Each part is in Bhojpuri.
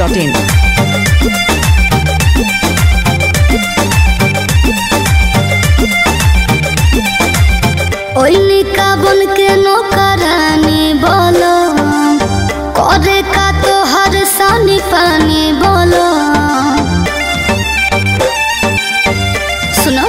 masti.in. ओइनिका बन के नौकरानी बोलो करे का तो हर सानी पानी बोलो सुनो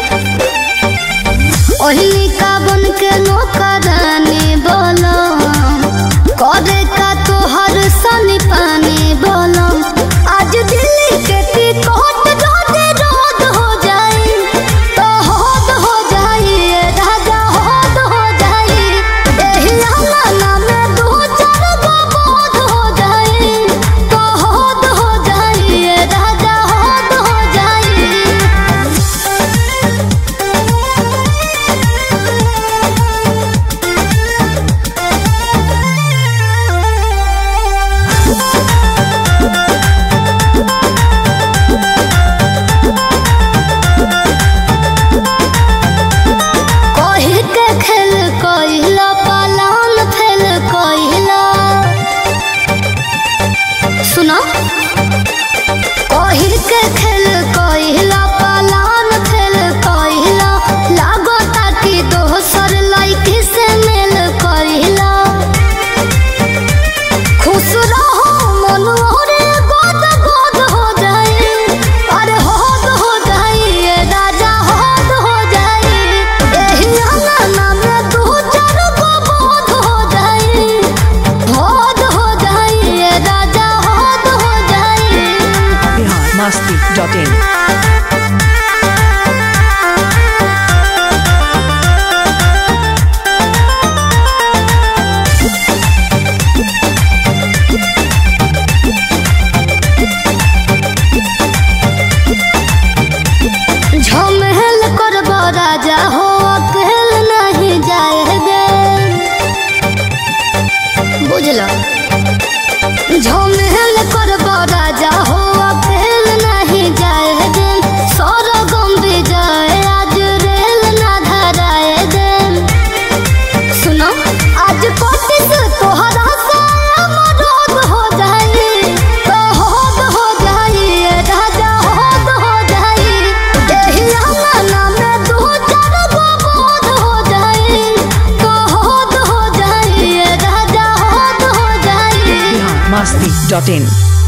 ओइनिका बन के नौकरानी बोलो करे का तो हर सानी पानी बोलो आज दिल्ली के टिकट रोदे रोद हो जाए तो होद हो जाए राजा होद हो जाए एही आंगना में दो चार गो बोध हो जाए तो होद हो जाए राजा होद हो जाए। कही के खेल कहिला पालान फेल कहिला सुनो कही के खेल कहिला पालान फेल कहिला लागो ताकि दोसर लइकी से मेल कहिला खुश रहो मन ओरे गोद गोद हो जाए अरे होद हो जाए राजा होद हो जाए एही आंगना में दो चार गो बोध हो जाए होद हो जाए राजा होद हो जाए। Bihar masti.in. झमेल करबो राजा हो अकेल नहीं जाएगे बुझलो झमेल करबो राजा हो अकेल नहीं जाएगे सरगम विजय आज रेल ना धराएगे सुनो आज कोशिश तोहरा से अमरोध हो जाए तो होद हो जाए राजा होद हो जाए एही आंगना में दो चार गो बोध हो जाए तो होद हो जाए राजा होद हो जाए। Bihar masti.in.